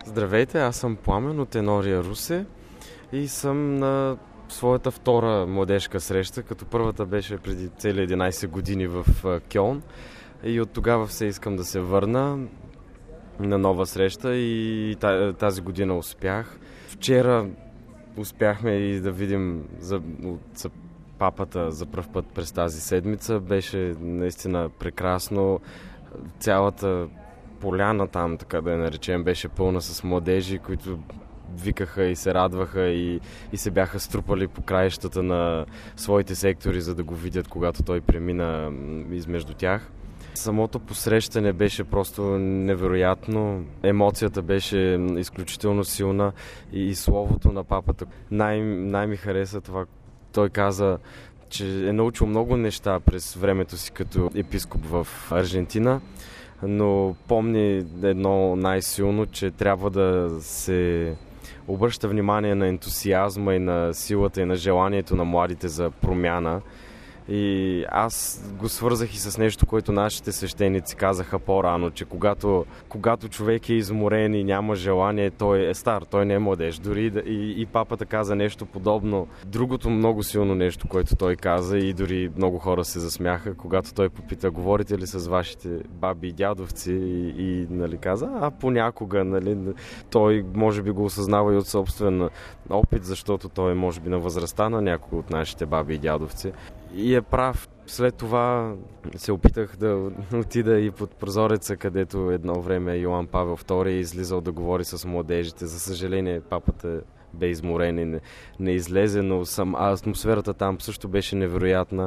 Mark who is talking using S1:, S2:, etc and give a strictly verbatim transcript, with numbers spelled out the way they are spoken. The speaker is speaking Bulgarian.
S1: Здравейте, аз съм Пламен от Енория, Русе и съм на своята втора младежка среща, като първата беше преди цели единайсет години в Кьолн и от тогава все искам да се върна на нова среща и тази година успях. Вчера успяхме и да видим за, за папата за пръв път през тази седмица. Беше наистина прекрасно. Цялата поляна там, така да я наречем, беше пълна с младежи, които викаха и се радваха и, и се бяха струпали по краищата на своите сектори, за да го видят, когато той премина измежду тях. Самото посрещане беше просто невероятно. Емоцията беше изключително силна и, и словото на папата. Най- най- ми хареса това. Той каза, че е научил много неща през времето си като епископ в Аржентина, но помни едно най-силно, че трябва да се обръща внимание на ентусиазма и на силата и на желанието на младите за промяна. И аз го свързах и с нещо, което нашите свещеници казаха по-рано, че когато, когато човек е изморен и няма желание, той е стар, той не е младеж. Дори и, и папата каза нещо подобно. Другото много силно нещо, което той каза и дори много хора се засмяха, когато той попита, говорите ли с вашите баби и дядовци и, и нали, каза, а понякога, нали, той може би го осъзнава и от собствен опит, защото той може би на възрастта на някой от нашите баби и дядовци. И е прав. След това се опитах да отида и под прозореца, където едно време Йоан Павел втори е излизал да говори с младежите. За съжаление, папата бе изморен и не, не излезе, но сам, а атмосферата там също беше невероятна.